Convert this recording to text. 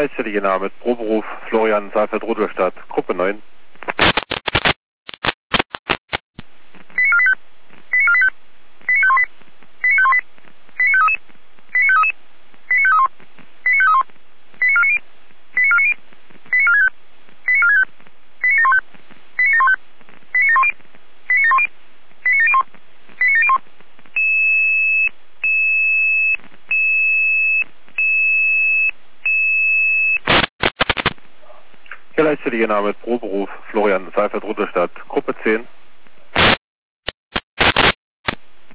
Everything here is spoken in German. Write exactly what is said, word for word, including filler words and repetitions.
Gleichzeitige Name mit Proberuf Florian Saalfeld-Rudolstadt, Gruppe neun. Gleichzeitige Name mit Proberuf Florian Saalfeld-Rudolstadt, Gruppe zehn.